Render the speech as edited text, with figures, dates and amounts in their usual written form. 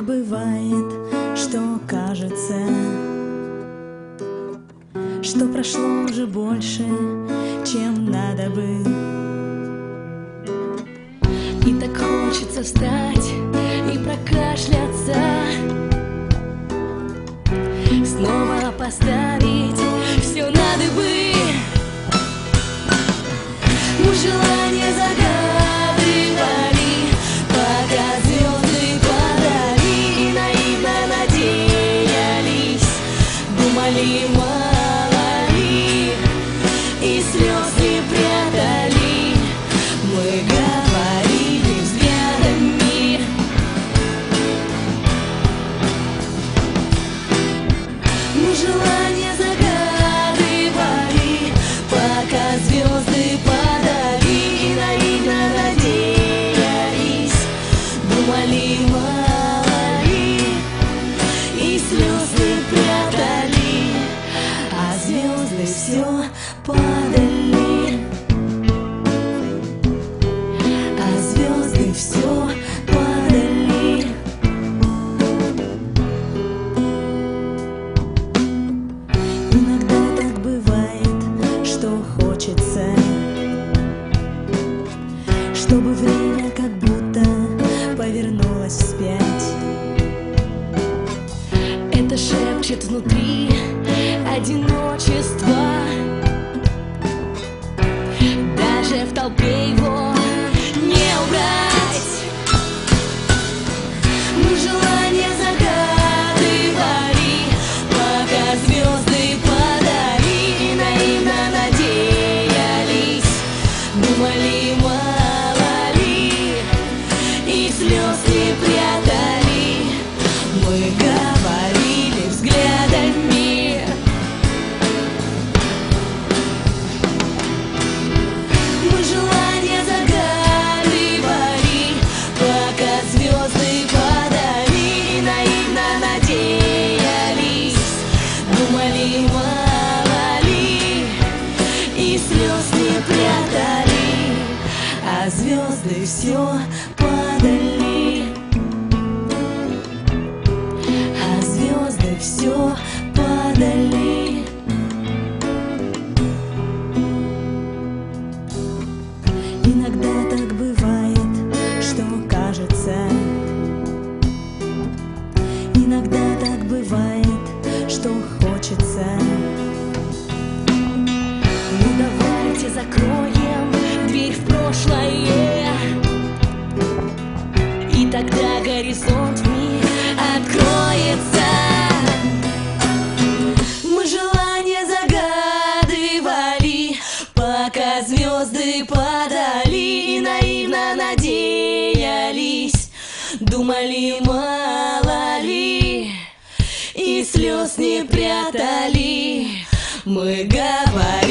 бывает, что кажется, что прошло уже больше, чем надо бы. И так хочется встать и прокашляться, снова поставить все надо бы. Мы желание загадывали, пока звезды падали, и наивно надеялись, думали, мало ли, и слез не прятали. Мы говорили взглядами, мы желание загадывали, пока звезды падали, и наивно надеялись, думали, мало ли, и слез не прятали, а звезды все падали, а звезды все падали. Иногда так бывает, что хочется, чтобы время как будто повернулось вспять. Это шепчет внутри одиночество, даже в толпе его не убрать. Мы желание загадывали, пока звезды падали, и наивно надеялись, думали, мало ли, и слез не прятали. Мы говорили взглядами, мы желание загадывали, пока звезды падали, и наивно надеялись, думали, мало ли, и слез не прятали, а звезды все падали, а звезды все падали. Иногда так бывает, что кажется, иногда так бывает, что хочется. Ну давайте закроем дверь в прошлое, и тогда горизонт в миг откроется. Мы желание загадывали, пока звезды падали, и наивно надеялись, думали, мало ли, и слез не прятали. Мы говорили